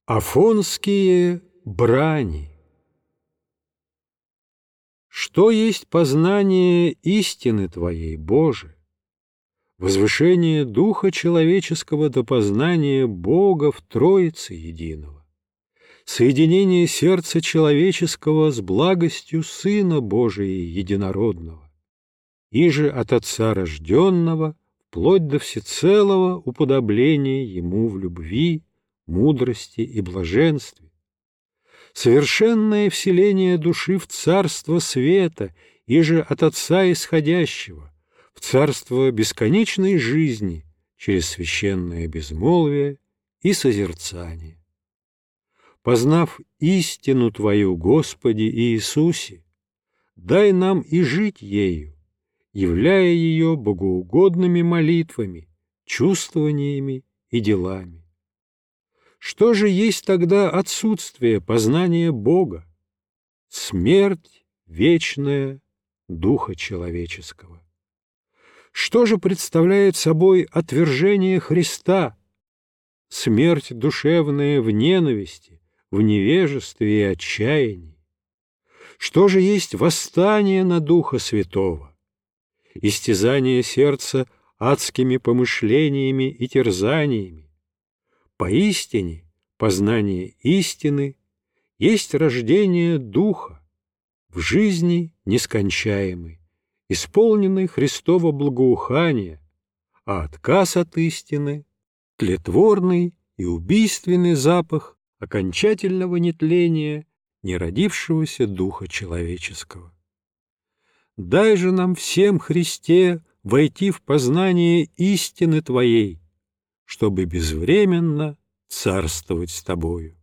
Афонские брани. Что есть познание истины Твоей, Боже? Возвышение духа человеческого до познания Бога в Троице Единого, соединение сердца человеческого с благостью Сына Божия Единородного, иже от Отца рожденного, вплоть до всецелого уподобления Ему в любви, мудрости и блаженстве, совершенное вселение души в царство света, иже от Отца исходящего, в царство бесконечной жизни через священное безмолвие и созерцание. Познав истину Твою, Господи Иисусе, дай нам и жить ею, являя ее богоугодными молитвами, чувствованиями и делами. Что же есть тогда отсутствие познания Бога? Смерть вечная духа человеческого. Что же представляет собой отвержение Христа? Смерть душевная в ненависти, в невежестве и отчаянии. Что же есть восстание на Духа Святого? Истязание сердца адскими помышлениями и терзаниями. Поистине, познание истины есть рождение Духа в жизни нескончаемой, исполненной Христова благоухания, а отказ от истины — тлетворный и убийственный запах окончательного нетления неродившегося Духа человеческого. Дай же нам всем, Христе, войти в познание истины Твоей, чтобы безвременно царствовать с Тобою.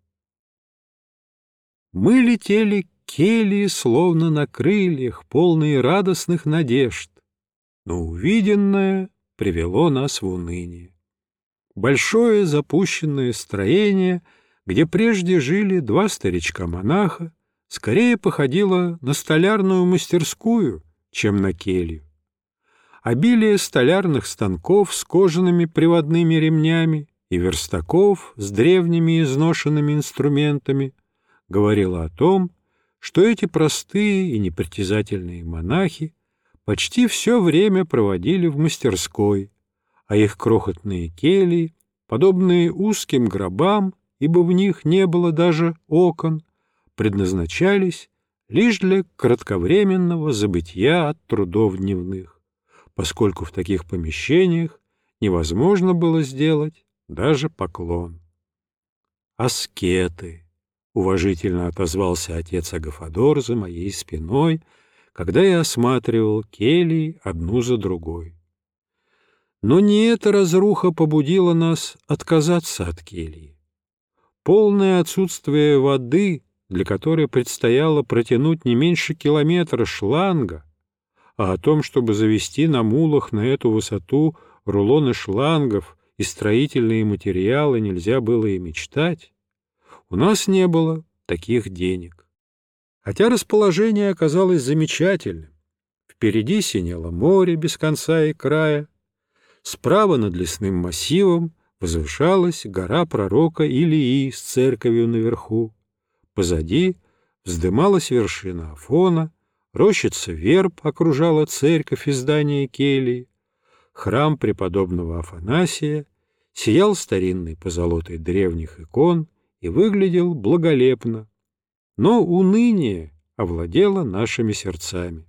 Мы летели к келье, словно на крыльях, полные радостных надежд, но увиденное привело нас в уныние. Большое запущенное строение, где прежде жили два старичка-монаха, скорее походило на столярную мастерскую, чем на келью. Обилие столярных станков с кожаными приводными ремнями и верстаков с древними изношенными инструментами говорило о том, что эти простые и непритязательные монахи почти все время проводили в мастерской, а их крохотные кельи, подобные узким гробам, ибо в них не было даже окон, предназначались лишь для кратковременного забытья от трудов дневных, поскольку в таких помещениях невозможно было сделать даже поклон. «Аскеты», — уважительно отозвался отец Агафодор за моей спиной, когда я осматривал кельи одну за другой. Но не эта разруха побудила нас отказаться от кельи. Полное отсутствие воды, для которой предстояло протянуть не меньше километра шланга, а о том, чтобы завести на мулах на эту высоту рулоны шлангов и строительные материалы, нельзя было и мечтать, у нас не было таких денег. Хотя расположение оказалось замечательным. Впереди синело море без конца и края, справа над лесным массивом возвышалась гора пророка Илии с церковью наверху, позади вздымалась вершина Афона, рощица верб окружала церковь и здание кельи, храм преподобного Афанасия сиял старинной позолотой древних икон и выглядел благолепно, но уныние овладело нашими сердцами.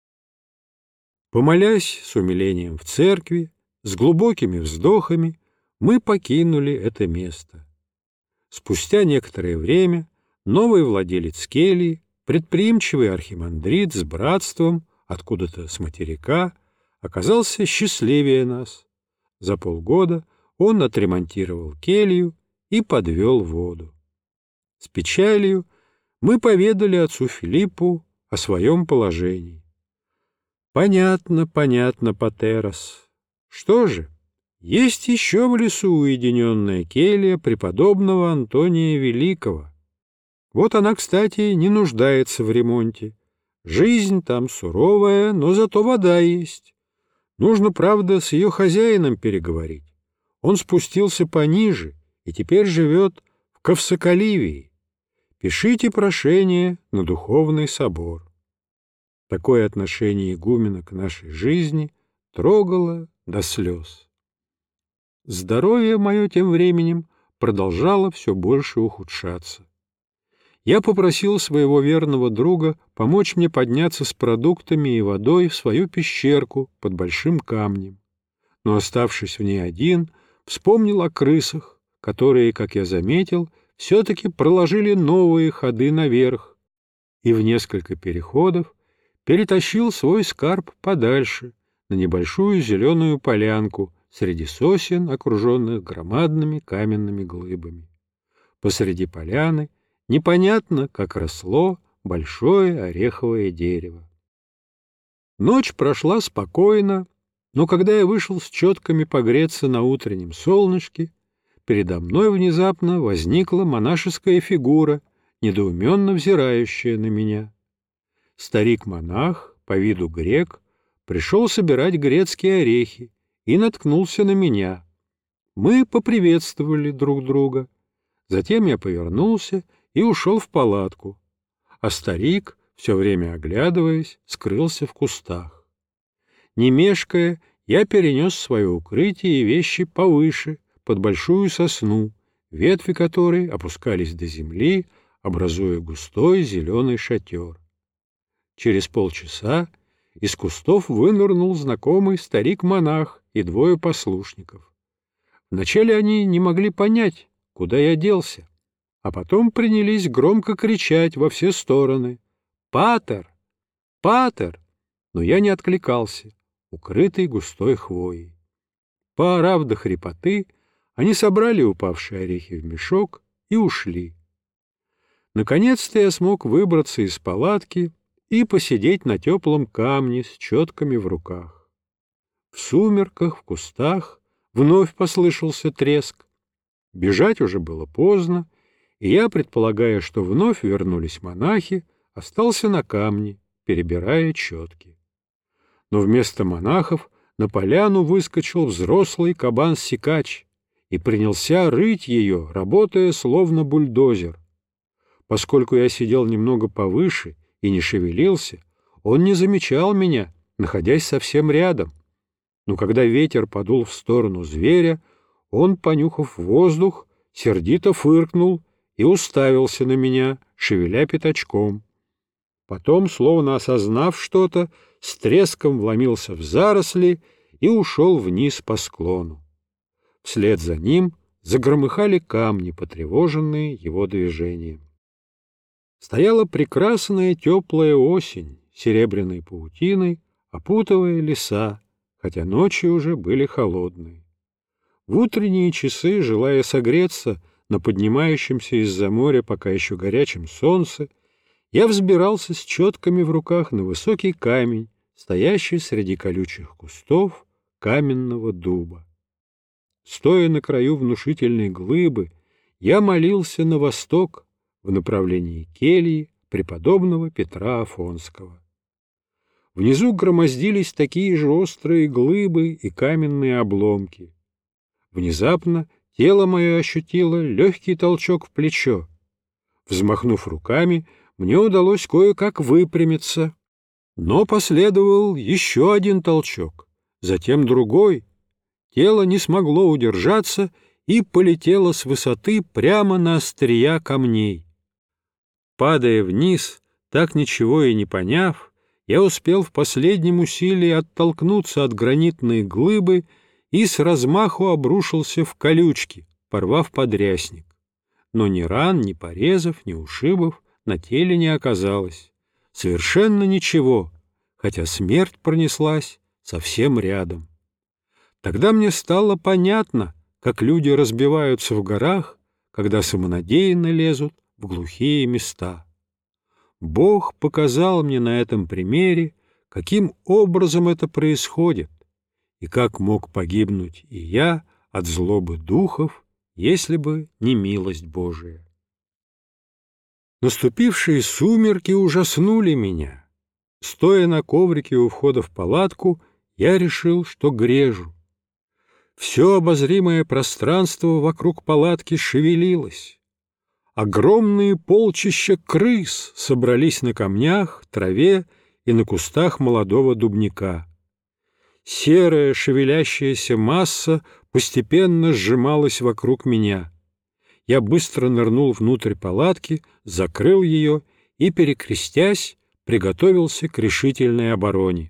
Помолясь с умилением в церкви, с глубокими вздохами, мы покинули это место. Спустя некоторое время новый владелец кельи, предприимчивый архимандрит с братством откуда-то с материка, оказался счастливее нас. За полгода он отремонтировал келью и подвел воду. С печалью мы поведали отцу Филиппу о своем положении. «Понятно, понятно, патерос. Что же, есть еще в лесу уединенная келья преподобного Антония Великого. Вот она, кстати, не нуждается в ремонте. Жизнь там суровая, но зато вода есть. Нужно, правда, с ее хозяином переговорить. Он спустился пониже и теперь живет в Ковсоколивии, пишите прошение на духовный собор». Такое отношение игумена к нашей жизни трогало до слез. Здоровье мое тем временем продолжало все больше ухудшаться. Я попросил своего верного друга помочь мне подняться с продуктами и водой в свою пещерку под большим камнем, но, оставшись в ней один, вспомнил о крысах, которые, как я заметил, все-таки проложили новые ходы наверх, и в несколько переходов перетащил свой скарб подальше, на небольшую зеленую полянку среди сосен, окруженных громадными каменными глыбами. Посреди поляны непонятно, как росло большое ореховое дерево. Ночь прошла спокойно, но когда я вышел с четками погреться на утреннем солнышке, передо мной внезапно возникла монашеская фигура, недоуменно взирающая на меня. Старик-монах, по виду грек, пришел собирать грецкие орехи и наткнулся на меня. Мы поприветствовали друг друга. Затем я повернулся и ушел в палатку, а старик, все время оглядываясь, скрылся в кустах. Не мешкая, я перенес свое укрытие и вещи повыше, под большую сосну, ветви которой опускались до земли, образуя густой зеленый шатер. Через полчаса из кустов вынырнул знакомый старик-монах и двое послушников. Вначале они не могли понять, куда я делся, а потом принялись громко кричать во все стороны: «Патер! Патер!» Но я не откликался, укрытый густой хвоей. Поорав до хрипоты, они собрали упавшие орехи в мешок и ушли. Наконец-то я смог выбраться из палатки и посидеть на теплом камне с четками в руках. В сумерках, в кустах вновь послышался треск. Бежать уже было поздно, и я, предполагая, что вновь вернулись монахи, остался на камне, перебирая четки. Но вместо монахов на поляну выскочил взрослый кабан-сикач и принялся рыть ее, работая словно бульдозер. Поскольку я сидел немного повыше и не шевелился, он не замечал меня, находясь совсем рядом. Но когда ветер подул в сторону зверя, он, понюхав воздух, сердито фыркнул и уставился на меня, шевеля пятачком. Потом, словно осознав что-то, с треском вломился в заросли и ушел вниз по склону. Вслед за ним загромыхали камни, потревоженные его движением. Стояла прекрасная теплая осень, серебряной паутиной, опутывая леса, хотя ночи уже были холодные. В утренние часы, желая согреться на поднимающемся из-за моря пока еще горячем солнце, я взбирался с четками в руках на высокий камень, стоящий среди колючих кустов каменного дуба. Стоя на краю внушительной глыбы, я молился на восток, в направлении кельи преподобного Петра Афонского. Внизу громоздились такие же острые глыбы и каменные обломки. Внезапно тело мое ощутило легкий толчок в плечо. Взмахнув руками, мне удалось кое-как выпрямиться, но последовал еще один толчок, затем другой. Тело не смогло удержаться и полетело с высоты прямо на острия камней. Падая вниз, так ничего и не поняв, я успел в последнем усилии оттолкнуться от гранитной глыбы и с размаху обрушился в колючки, порвав подрясник. Но ни ран, ни порезов, ни ушибов на теле не оказалось. Совершенно ничего, хотя смерть пронеслась совсем рядом. Тогда мне стало понятно, как люди разбиваются в горах, когда самонадеянно лезут в глухие места. Бог показал мне на этом примере, каким образом это происходит, и как мог погибнуть и я от злобы духов, если бы не милость Божия. Наступившие сумерки ужаснули меня. Стоя на коврике у входа в палатку, я решил, что грежу. Все обозримое пространство вокруг палатки шевелилось. Огромные полчища крыс собрались на камнях, траве и на кустах молодого дубняка. Серая шевелящаяся масса постепенно сжималась вокруг меня. Я быстро нырнул внутрь палатки, закрыл ее и, перекрестясь, приготовился к решительной обороне.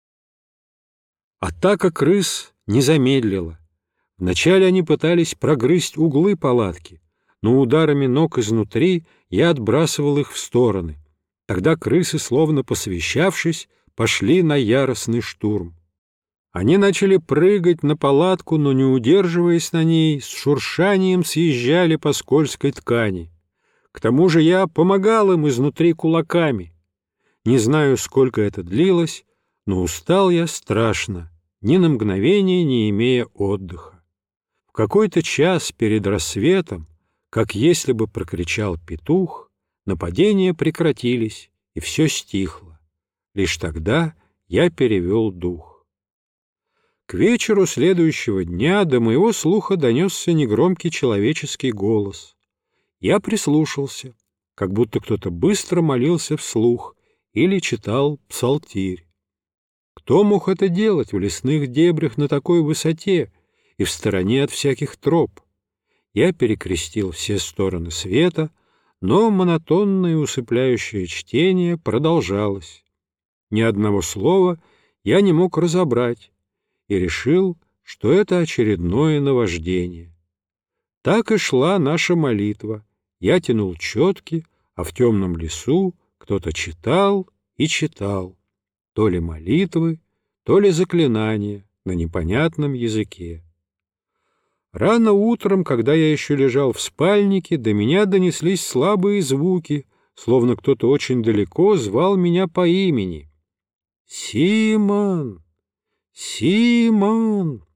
Атака крыс не замедлила. Вначале они пытались прогрызть углы палатки, но ударами ног изнутри я отбрасывал их в стороны. Тогда крысы, словно посвящавшись, пошли на яростный штурм. Они начали прыгать на палатку, но, не удерживаясь на ней, с шуршанием съезжали по скользкой ткани. К тому же я помогал им изнутри кулаками. Не знаю, сколько это длилось, но устал я страшно, ни на мгновение не имея отдыха. В какой-то час перед рассветом, как если бы прокричал петух, нападения прекратились, и все стихло. Лишь тогда я перевел дух. К вечеру следующего дня до моего слуха донесся негромкий человеческий голос. Я прислушался, как будто кто-то быстро молился вслух или читал псалтирь. Кто мог это делать в лесных дебрях на такой высоте и в стороне от всяких троп? Я перекрестил все стороны света, но монотонное усыпляющее чтение продолжалось. Ни одного слова я не мог разобрать и решил, что это очередное наваждение. Так и шла наша молитва. Я тянул четки, а в темном лесу кто-то читал и читал. То ли молитвы, то ли заклинания на непонятном языке. Рано утром, когда я еще лежал в спальнике, до меня донеслись слабые звуки, словно кто-то очень далеко звал меня по имени. «Симон! Симон!»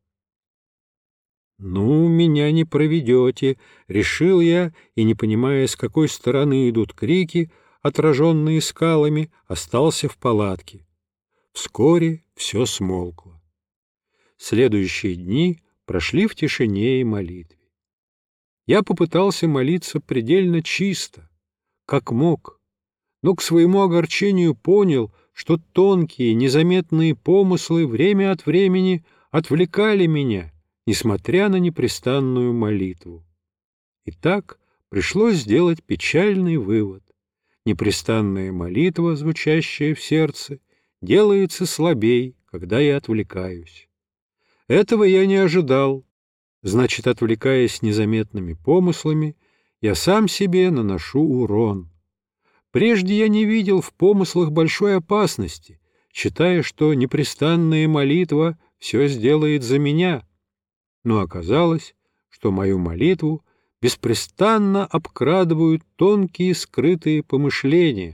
«Ну, меня не проведете», — решил я, и, не понимая, с какой стороны идут крики, отраженные скалами, остался в палатке. Вскоре все смолкло. Следующие дни прошли в тишине и молитве. Я попытался молиться предельно чисто, как мог, но к своему огорчению понял, что тонкие, незаметные помыслы время от времени отвлекали меня, несмотря на непрестанную молитву. Итак, пришлось сделать печальный вывод. Непрестанная молитва, звучащая в сердце, делается слабей, когда я отвлекаюсь. Этого я не ожидал. Значит, отвлекаясь незаметными помыслами, я сам себе наношу урон. Прежде я не видел в помыслах большой опасности, считая, что непрестанная молитва все сделает за меня. Но оказалось, что мою молитву беспрестанно обкрадывают тонкие скрытые помышления.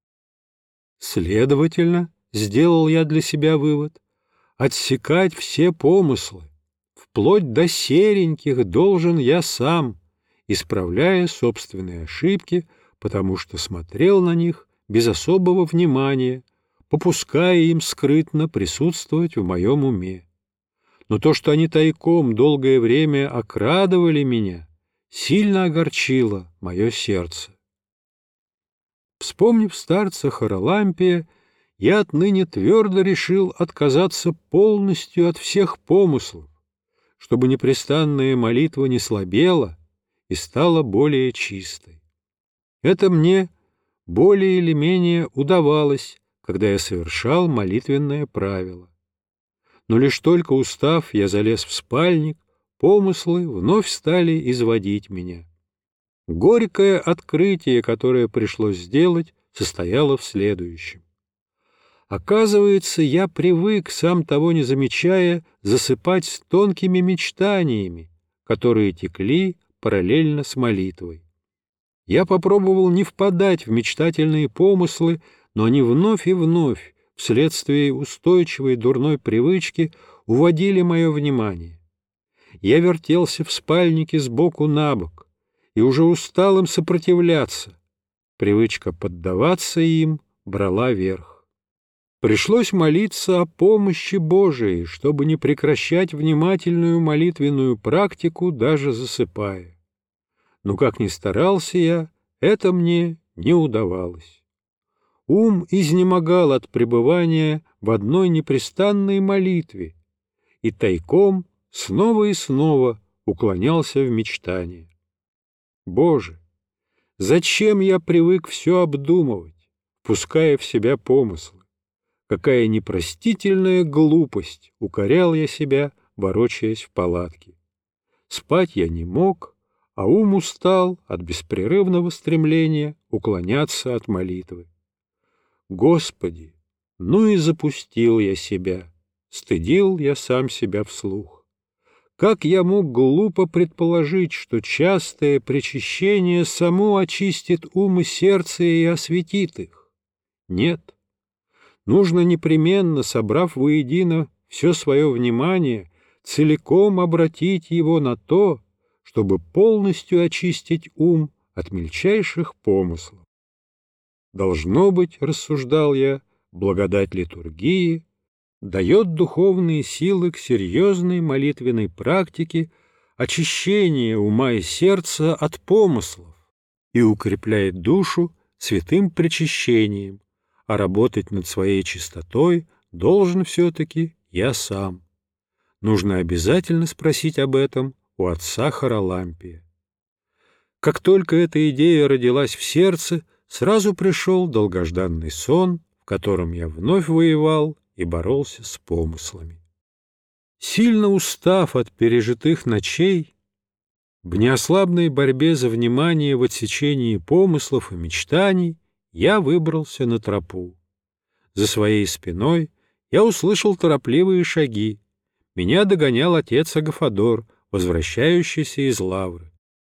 Следовательно, сделал я для себя вывод, отсекать все помыслы, вплоть до сереньких, должен я сам, исправляя собственные ошибки, потому что смотрел на них без особого внимания, попуская им скрытно присутствовать в моем уме. Но то, что они тайком долгое время окрадывали меня, сильно огорчило мое сердце. Вспомнив старца Харалампия, я отныне твердо решил отказаться полностью от всех помыслов, чтобы непрестанная молитва не слабела и стала более чистой. Это мне более или менее удавалось, когда я совершал молитвенное правило. Но лишь только устав, я залез в спальник, помыслы вновь стали изводить меня. Горькое открытие, которое пришлось сделать, состояло в следующем. Оказывается, я привык, сам того не замечая, засыпать тонкими мечтаниями, которые текли параллельно с молитвой. Я попробовал не впадать в мечтательные помыслы, но они вновь и вновь, вследствие устойчивой дурной привычки, уводили мое внимание. Я вертелся в спальнике сбоку на бок и уже устал им сопротивляться. Привычка поддаваться им брала верх. Пришлось молиться о помощи Божией, чтобы не прекращать внимательную молитвенную практику, даже засыпая. Но как ни старался я, это мне не удавалось. Ум изнемогал от пребывания в одной непрестанной молитве и тайком снова и снова уклонялся в мечтания. Боже, зачем я привык все обдумывать, впуская в себя помыслы? Какая непростительная глупость, укорял я себя, ворочаясь в палатке. Спать я не мог, а ум устал от беспрерывного стремления уклоняться от молитвы. Господи, ну и запустил я себя, стыдил я сам себя вслух. Как я мог глупо предположить, что частое причащение само очистит ум и сердце и осветит их? Нет. Нужно непременно, собрав воедино все свое внимание, целиком обратить его на то, чтобы полностью очистить ум от мельчайших помыслов. Должно быть, рассуждал я, благодать литургии дает духовные силы к серьезной молитвенной практике очищения ума и сердца от помыслов и укрепляет душу святым причащением, а работать над своей чистотой должен все-таки я сам. Нужно обязательно спросить об этом у отца Харалампия. Как только эта идея родилась в сердце, сразу пришел долгожданный сон, в котором я вновь воевал и боролся с помыслами. Сильно устав от пережитых ночей, в неослабной борьбе за внимание в отсечении помыслов и мечтаний я выбрался на тропу. За своей спиной я услышал торопливые шаги. Меня догонял отец Агафодор, возвращающийся из лавры.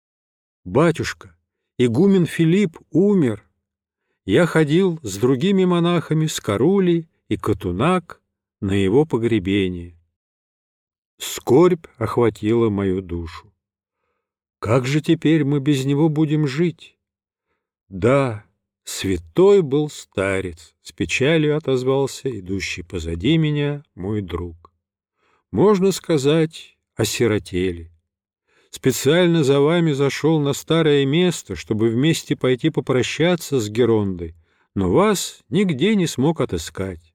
«Батюшка, игумен Филипп умер. Я ходил с другими монахами с Карули и Катунак на его погребение». Скорбь охватила мою душу. Как же теперь мы без него будем жить? Да, святой был старец, с печалью отозвался идущий позади меня мой друг. Можно сказать, осиротели. Специально за вами зашел на старое место, чтобы вместе пойти попрощаться с Герондой, но вас нигде не смог отыскать.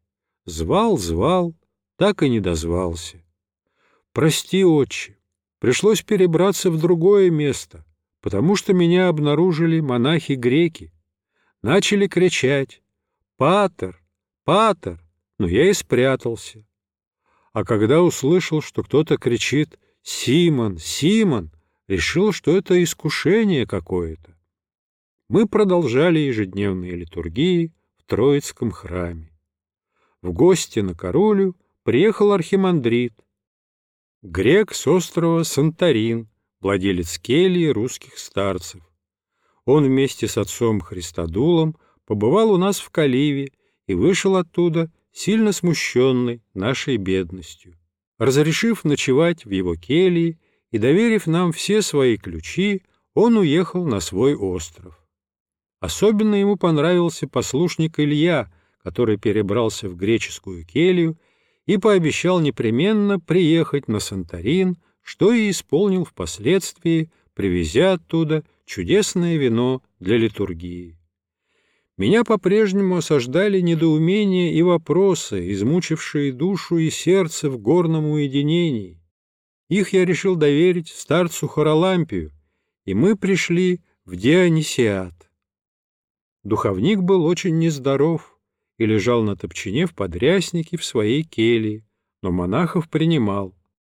Звал, так и не дозвался. Прости, отче, пришлось перебраться в другое место, потому что меня обнаружили монахи-греки. Начали кричать «Патер! Патер!», но я и спрятался. А когда услышал, что кто-то кричит «Симон! Симон!», решил, что это искушение какое-то. Мы продолжали ежедневные литургии в Троицком храме. В гости на Карулю приехал архимандрит, грек с острова Санторин, владелец кельи русских старцев. Он вместе с отцом Христодулом побывал у нас в Каливе и вышел оттуда сильно смущенный нашей бедностью. Разрешив ночевать в его келье и доверив нам все свои ключи, он уехал на свой остров. Особенно ему понравился послушник Илья, который перебрался в греческую келью и пообещал непременно приехать на Санторин, что и исполнил впоследствии, привезя оттуда чудесное вино для литургии. Меня по-прежнему осаждали недоумения и вопросы, измучившие душу и сердце в горном уединении. Их я решил доверить старцу Харалампию, и мы пришли в Дионисиат. Духовник был очень нездоров и лежал на топчине в подряснике в своей келье, но монахов принимал.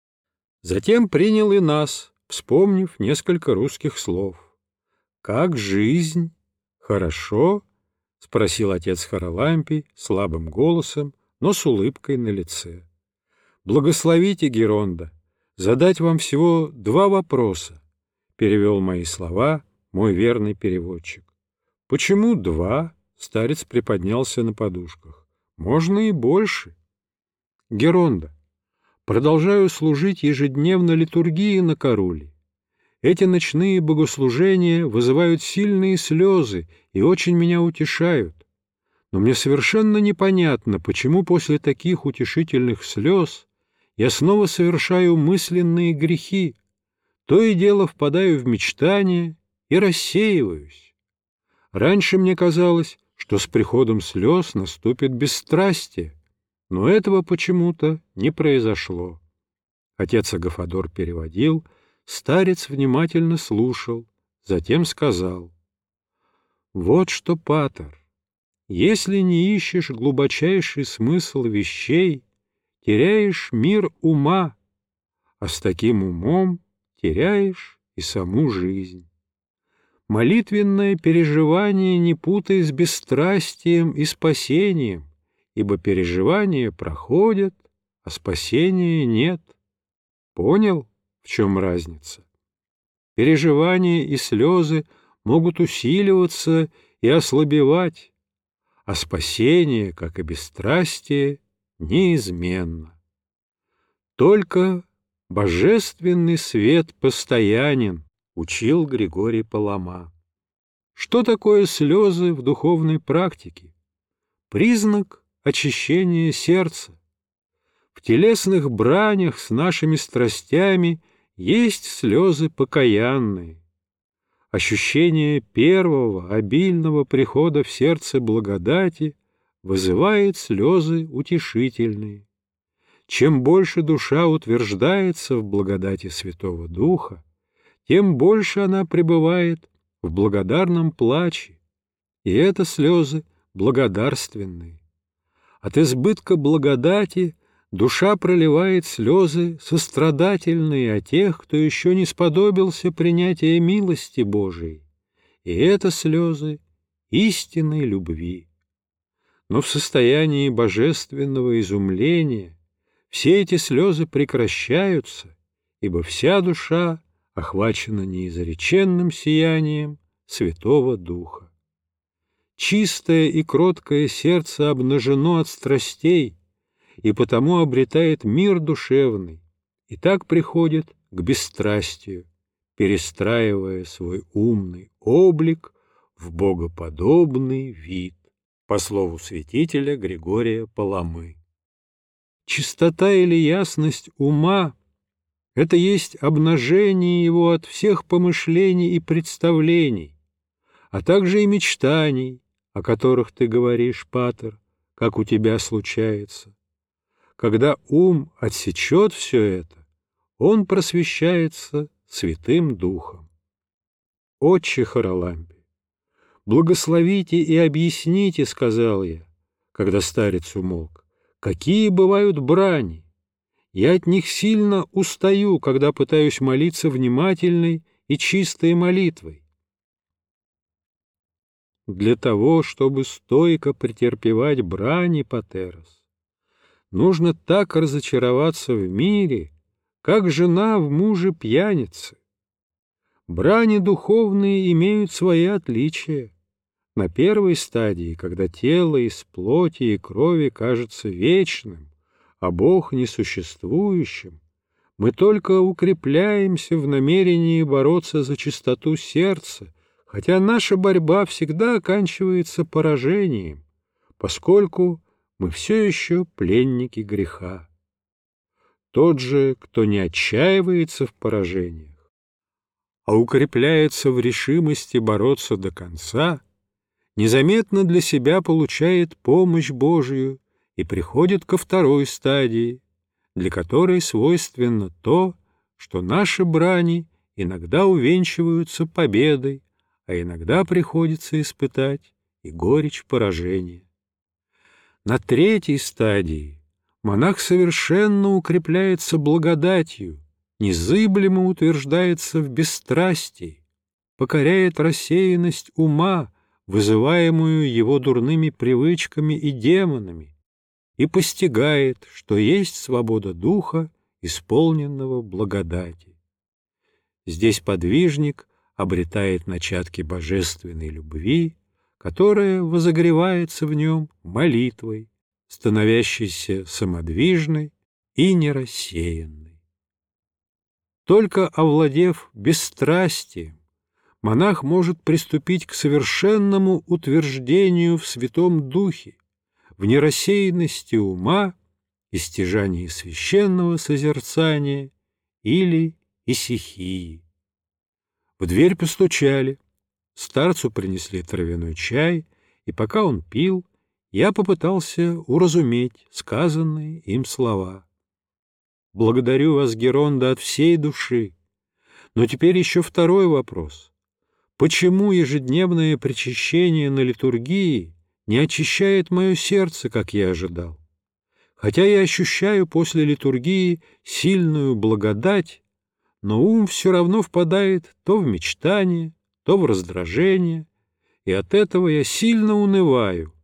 Затем принял и нас, вспомнив несколько русских слов. «Как жизнь? Хорошо?» — спросил отец Харалампий слабым голосом, но с улыбкой на лице. «Благословите, Геронда, задать вам всего 2 вопроса», — перевел мои слова мой верный переводчик. «Почему 2?» — старец приподнялся на подушках. «Можно и больше». «Геронда, продолжаю служить ежедневно литургии на Каруле. Эти ночные богослужения вызывают сильные слезы и очень меня утешают. Но мне совершенно непонятно, почему после таких утешительных слез я снова совершаю мысленные грехи, то и дело впадаю в мечтания и рассеиваюсь. Раньше мне казалось, что с приходом слез наступит бесстрастие, но этого почему-то не произошло. Отец Агафодор переводил, старец внимательно слушал, затем сказал: «Вот что, патер, если не ищешь глубочайший смысл вещей, теряешь мир ума, а с таким умом теряешь и саму жизнь. Молитвенное переживание не путай с бесстрастием и спасением, ибо переживания проходят, а спасения нет. Понял, в чем разница? Переживания и слезы могут усиливаться и ослабевать, а спасение, как и бесстрастие, неизменно. Только божественный свет постоянен, учил Григорий Палама. Что такое слезы в духовной практике? Признак очищения сердца. В телесных бранях с нашими страстями есть слезы покаянные. Ощущение первого обильного прихода в сердце благодати вызывает слезы утешительные. Чем больше душа утверждается в благодати Святого Духа, тем больше она пребывает в благодарном плаче, и это слезы благодарственные. От избытка благодати душа проливает слезы сострадательные о тех, кто еще не сподобился принятия милости Божией, и это слезы истинной любви. Но в состоянии божественного изумления все эти слезы прекращаются, ибо вся душа охвачена неизреченным сиянием Святого Духа. Чистое и кроткое сердце обнажено от страстей, и потому обретает мир душевный, и так приходит к бесстрастию, перестраивая свой умный облик в богоподобный вид, по слову святителя Григория Паламы. Чистота или ясность ума — это есть обнажение его от всех помышлений и представлений, а также и мечтаний, о которых ты говоришь, патер, как у тебя случается. Когда ум отсечет все это, он просвещается Святым Духом. Отче Харалампий, благословите и объясните, сказал я, когда старец умолк, какие бывают брани. Я от них сильно устаю, когда пытаюсь молиться внимательной и чистой молитвой. Для того, чтобы стойко претерпевать брани, патерос, нужно так разочароваться в мире, как жена в муже пьяницы. Брани духовные имеют свои отличия. На первой стадии, когда тело из плоти и крови кажется вечным, а Бог несуществующим, мы только укрепляемся в намерении бороться за чистоту сердца, хотя наша борьба всегда оканчивается поражением, поскольку мы все еще пленники греха. Тот же, кто не отчаивается в поражениях, а укрепляется в решимости бороться до конца, незаметно для себя получает помощь Божию и приходит ко второй стадии, для которой свойственно то, что наши брани иногда увенчиваются победой, а иногда приходится испытать и горечь поражения. На третьей стадии монах совершенно укрепляется благодатью, незыблемо утверждается в бесстрастии, покоряет рассеянность ума, вызываемую его дурными привычками и демонами, и постигает, что есть свобода духа, исполненного благодати. Здесь подвижник обретает начатки божественной любви, которая возогревается в нем молитвой, становящейся самодвижной и нерассеянной. Только овладев бесстрастием, монах может приступить к совершенному утверждению в Святом Духе, в нерассеянности ума и стяжании священного созерцания или исихии. В дверь постучали. Старцу принесли травяной чай, и пока он пил, я попытался уразуметь сказанные им слова. Благодарю вас, Геронда, от всей души. Но теперь еще второй вопрос. Почему ежедневное причащение на литургии не очищает мое сердце, как я ожидал? Хотя я ощущаю после литургии сильную благодать, но ум все равно впадает то в мечтание, то в раздражение, и от этого я сильно унываю.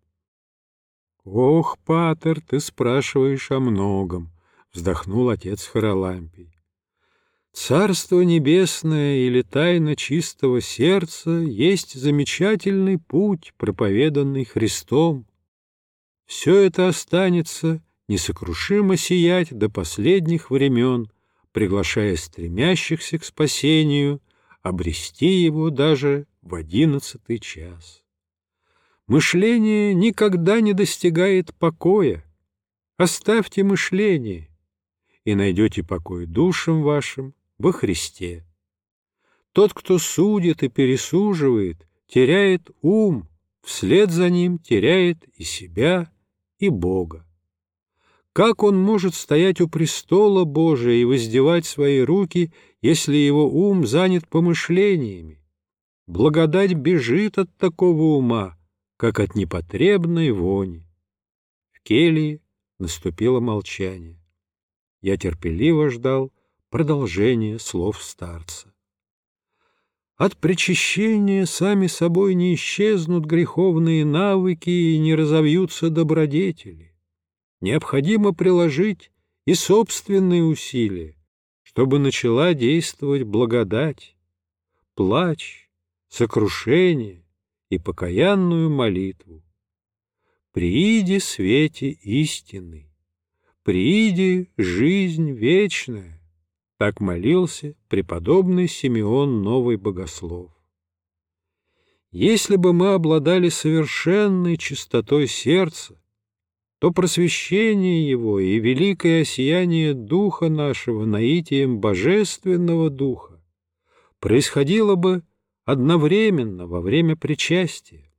«Ох, патер, ты спрашиваешь о многом», — вздохнул отец Харалампий. «Царство небесное или тайна чистого сердца есть замечательный путь, проповеданный Христом. Все это останется несокрушимо сиять до последних времен, приглашая стремящихся к спасению обрести его даже в 11-й час. Мышление никогда не достигает покоя. Оставьте мышление, и найдете покой душам вашим во Христе. Тот, кто судит и пересуживает, теряет ум, вслед за ним теряет и себя, и Бога. Как он может стоять у престола Божия и воздевать свои руки, если его ум занят помышлениями? Благодать бежит от такого ума, как от непотребной вони. В келье наступило молчание. Я терпеливо ждал продолжения слов старца. От причащения сами собой не исчезнут греховные навыки и не разовьются добродетели. Необходимо приложить и собственные усилия, чтобы начала действовать благодать, плач, сокрушение и покаянную молитву. «Прииди свете истины, прииди жизнь вечная», так молился преподобный Симеон Новый Богослов. Если бы мы обладали совершенной чистотой сердца, то просвещение его и великое осияние Духа нашего наитием Божественного Духа происходило бы одновременно во время причастия.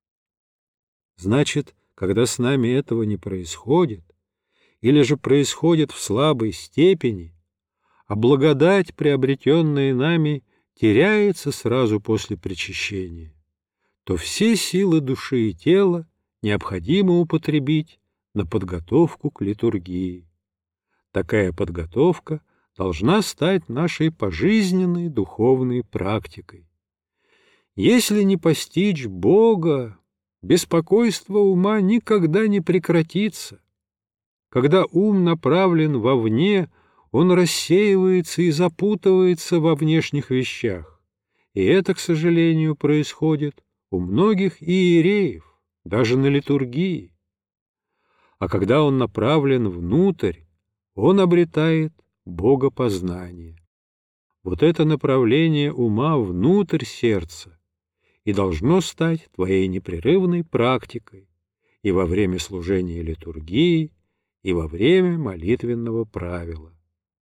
Значит, когда с нами этого не происходит, или же происходит в слабой степени, а благодать, приобретенная нами, теряется сразу после причащения, то все силы души и тела необходимо употребить на подготовку к литургии. Такая подготовка должна стать нашей пожизненной духовной практикой. Если не постичь Бога, беспокойство ума никогда не прекратится. Когда ум направлен вовне, он рассеивается и запутывается во внешних вещах. И это, к сожалению, происходит у многих иереев, даже на литургии. А когда он направлен внутрь, он обретает богопознание. Вот это направление ума внутрь сердца и должно стать твоей непрерывной практикой и во время служения литургии, и во время молитвенного правила.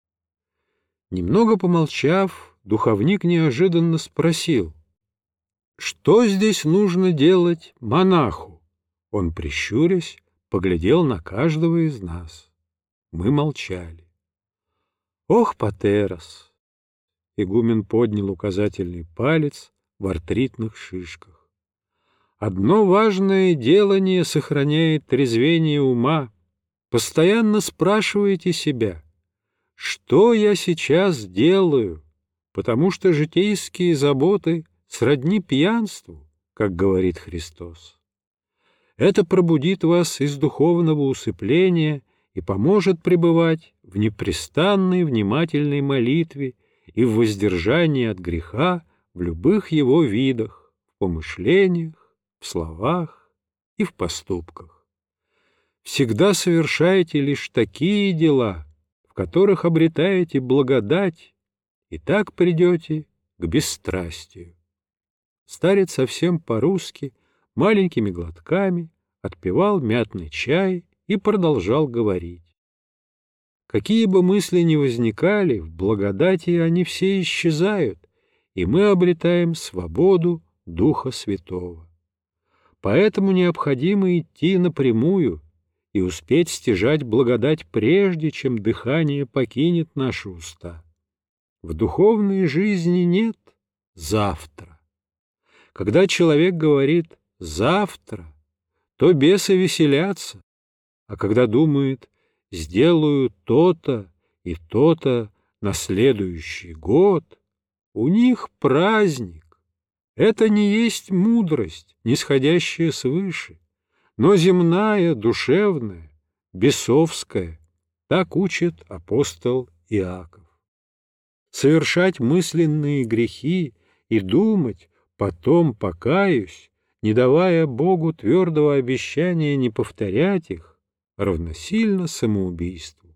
Немного помолчав, духовник неожиданно спросил: «Что здесь нужно делать монаху?» Он, прищурясь, поглядел на каждого из нас. Мы молчали. «Ох, патерос!» Игумен поднял указательный палец в артритных шишках. «Одно важное делание сохраняет трезвение ума. Постоянно спрашивайте себя, что я сейчас делаю, потому что житейские заботы сродни пьянству, как говорит Христос. Это пробудит вас из духовного усыпления и поможет пребывать в непрестанной внимательной молитве и в воздержании от греха в любых его видах, в помышлениях, в словах и в поступках. Всегда совершайте лишь такие дела, в которых обретаете благодать, и так придете к бесстрастию». Старец совсем по-русски, маленькими глотками, отпивал мятный чай и продолжал говорить. Какие бы мысли ни возникали, в благодати они все исчезают, и мы обретаем свободу Духа Святого. Поэтому необходимо идти напрямую и успеть стяжать благодать прежде, чем дыхание покинет наши уста. В духовной жизни нет завтра. Когда человек говорит «завтра», то бесы веселятся, а когда думает «сделаю то-то и то-то на следующий год», у них праздник. Это не есть мудрость, нисходящая свыше, но земная, душевная, бесовская, так учит апостол Иаков. Совершать мысленные грехи и думать «потом покаюсь», не давая Богу твердого обещания не повторять их, равносильно самоубийству.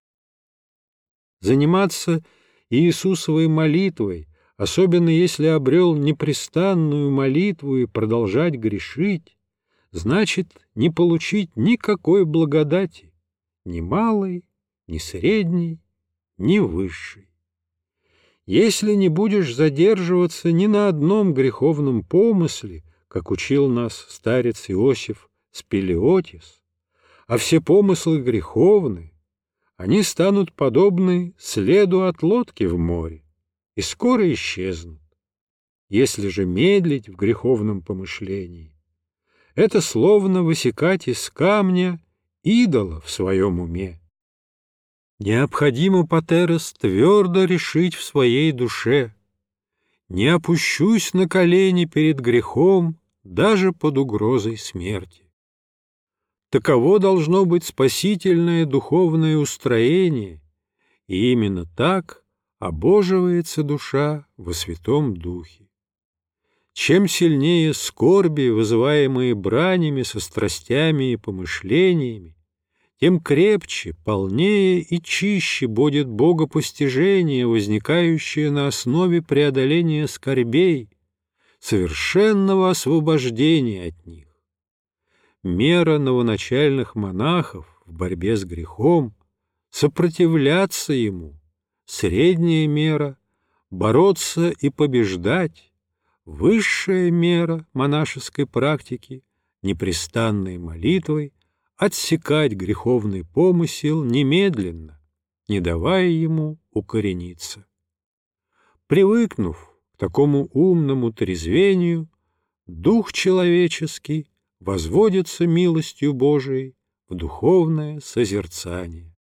Заниматься Иисусовой молитвой, особенно если обрел непрестанную молитву и продолжать грешить, значит не получить никакой благодати, ни малой, ни средней, ни высшей. Если не будешь задерживаться ни на одном греховном помысле, как учил нас старец Иосиф Спелеотис, а все помыслы греховны, они станут подобны следу от лодки в море и скоро исчезнут. Если же медлить в греховном помышлении, это словно высекать из камня идола в своем уме. Необходимо, Патерос, твердо решить в своей душе: не опущусь на колени перед грехом даже под угрозой смерти. Таково должно быть спасительное духовное устроение, и именно так обоживается душа во Святом Духе. Чем сильнее скорби, вызываемые бранями со страстями и помышлениями, тем крепче, полнее и чище будет богопостижение, возникающее на основе преодоления скорбей, совершенного освобождения от них. Мера новоначальных монахов в борьбе с грехом — сопротивляться ему, средняя мера — бороться и побеждать, высшая мера монашеской практики — непрестанной молитвой отсекать греховный помысел немедленно, не давая ему укорениться. Привыкнув к такому умному трезвению, дух человеческий возводится милостью Божией в духовное созерцание.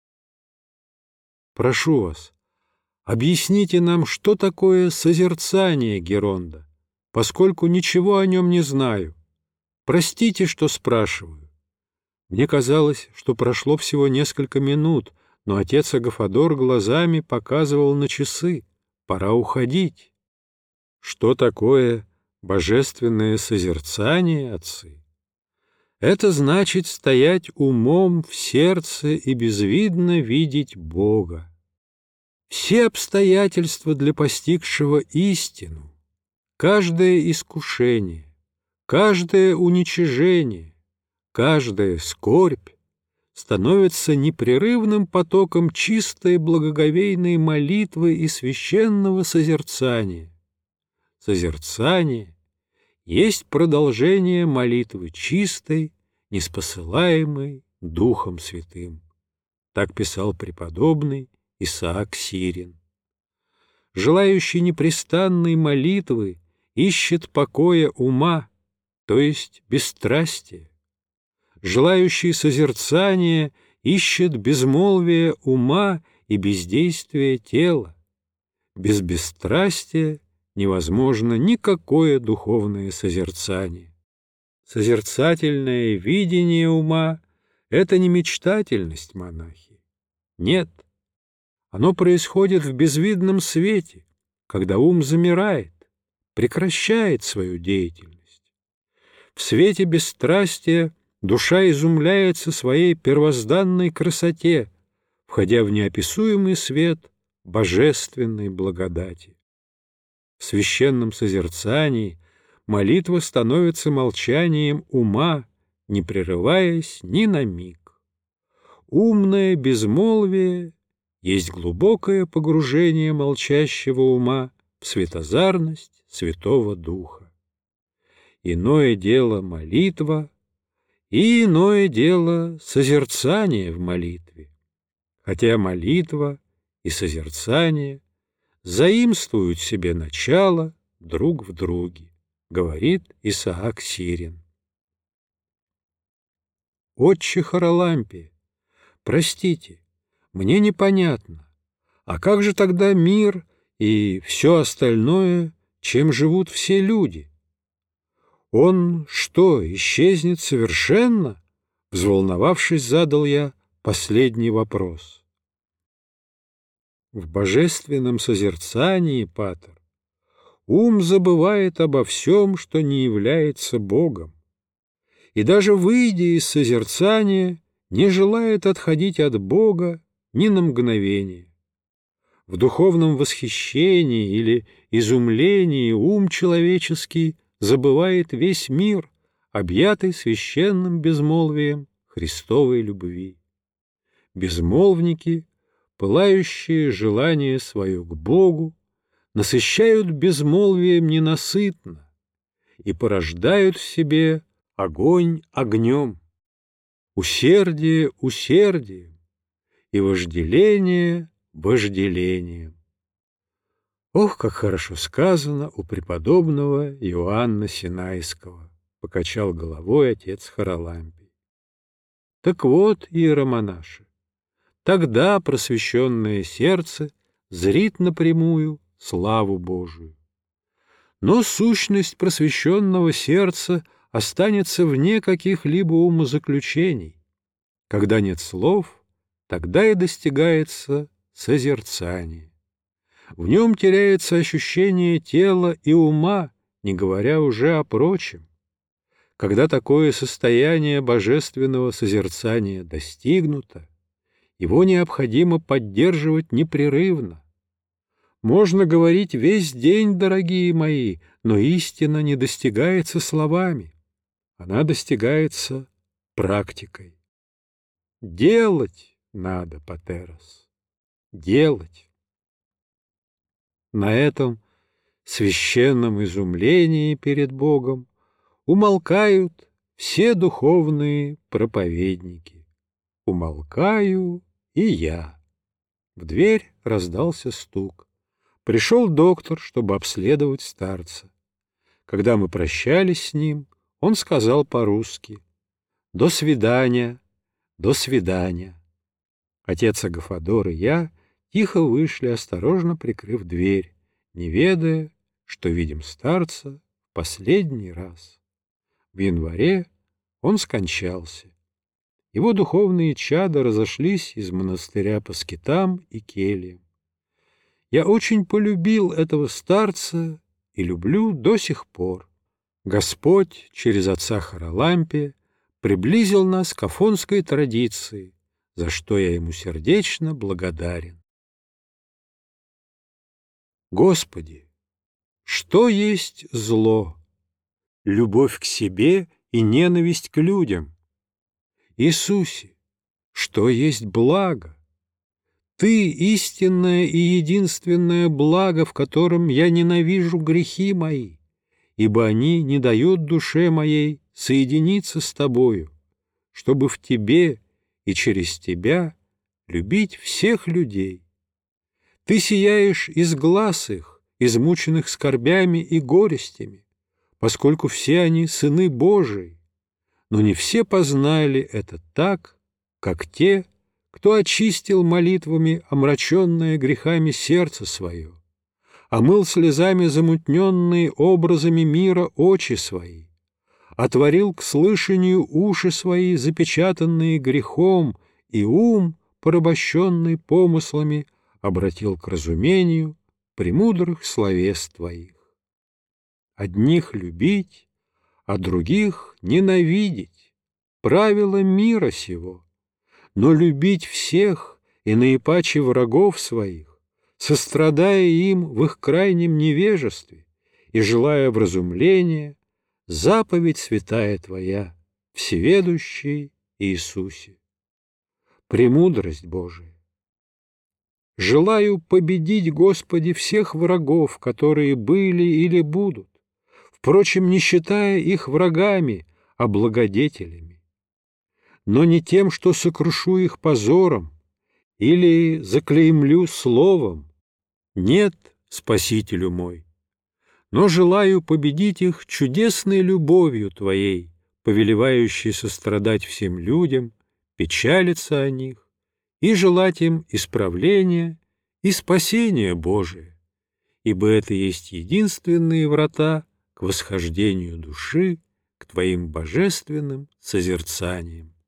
Прошу вас, объясните нам, что такое созерцание Геронда, поскольку ничего о нем не знаю. Простите, что спрашиваю. Мне казалось, что прошло всего несколько минут, но отец Агафодор глазами показывал на часы. Пора уходить. Что такое божественное созерцание, отцы? Это значит стоять умом в сердце и безвидно видеть Бога. Все обстоятельства для постигшего истину, каждое искушение, каждое уничижение, каждая скорбь становится непрерывным потоком чистой благоговейной молитвы и священного созерцания. Созерцание есть продолжение молитвы чистой, неспосылаемой Духом Святым. Так писал преподобный Исаак Сирин. Желающий непрестанной молитвы ищет покоя ума, то есть бесстрастия. Желающий созерцания ищет безмолвие ума и бездействие тела. Без бесстрастия невозможно никакое духовное созерцание. Созерцательное видение ума — это не мечтательность монахи. Нет, оно происходит в безвидном свете, когда ум замирает, прекращает свою деятельность. В свете бесстрастия душа изумляется своей первозданной красоте, входя в неописуемый свет божественной благодати. В священном созерцании молитва становится молчанием ума, не прерываясь ни на миг. Умное безмолвие есть глубокое погружение молчащего ума в светозарность Святого Духа. иное дело молитва и иное дело созерцание в молитве, хотя молитва и созерцание заимствуют себе начало друг в друге, говорит Исаак Сирин. Отче Харалампия, простите, мне непонятно, а как же тогда мир и все остальное, чем живут все люди? Он что, исчезнет совершенно? Взволновавшись, задал я последний вопрос. В божественном созерцании, патер, ум забывает обо всем, что не является Богом, и даже выйдя из созерцания, не желает отходить от Бога ни на мгновение. В духовном восхищении или изумлении ум человеческий забывает весь мир, объятый священным безмолвием Христовой любви. Безмолвники, пылающие желание свое к Богу, насыщают безмолвием ненасытно и порождают в себе огонь огнем, усердие усердием и вожделение вожделением. Ох, как хорошо сказано у преподобного Иоанна Синайского, покачал головой отец Харалампий. Так вот, иеромонаши, тогда просвещенное сердце зрит напрямую славу Божию. Но сущность просвещенного сердца останется вне каких-либо умозаключений. Когда нет слов, тогда и достигается созерцание. В нем теряется ощущение тела и ума, не говоря уже о прочем. Когда такое состояние божественного созерцания достигнуто, его необходимо поддерживать непрерывно. Можно говорить весь день, дорогие мои, но истина не достигается словами. Она достигается практикой. Делать надо, патерос, делать. На этом священном изумлении перед Богом умолкают все духовные проповедники. Умолкаю и я. В дверь раздался стук. Пришел доктор, чтобы обследовать старца. Когда мы прощались с ним, он сказал по-русски: «До свидания, до свидания». Отец Агафодор и я тихо вышли, осторожно прикрыв дверь, не ведая, что видим старца в последний раз. В январе он скончался. Его духовные чада разошлись из монастыря по скитам и кельям. Я очень полюбил этого старца и люблю до сих пор. Господь через отца Харалампия приблизил нас к афонской традиции, за что я ему сердечно благодарен. Господи, что есть зло? Любовь к себе и ненависть к людям. Иисусе, что есть благо? Ты — истинное и единственное благо, в котором я ненавижу грехи мои, ибо они не дают душе моей соединиться с Тобою, чтобы в Тебе и через Тебя любить всех людей. Ты сияешь из глаз их, измученных скорбями и горестями, поскольку все они сыны Божии, но не все познали это так, как те, кто очистил молитвами омраченное грехами сердце свое, омыл слезами замутненные образами мира очи свои, отворил к слышанию уши свои, запечатанные грехом, и ум, порабощенный помыслами, обратил к разумению премудрых словес Твоих. Одних любить, а других ненавидеть — правило мира сего, но любить всех и наипаче врагов своих, сострадая им в их крайнем невежестве и желая вразумления, заповедь святая Твоя, всеведущий Иисусе. Премудрость Божия. Желаю победить, Господи, всех врагов, которые были или будут, в впрочем, не считая их врагами, а благодетелями, но не тем, что сокрушу их позором или заклеймлю словом. Нет, Спасителю мой, но желаю победить их чудесной любовью Твоей, повелевающей сострадать всем людям, печалиться о них и желать им исправления и спасения Божия, ибо это есть единственные врата к восхождению души, к Твоим божественным созерцаниям.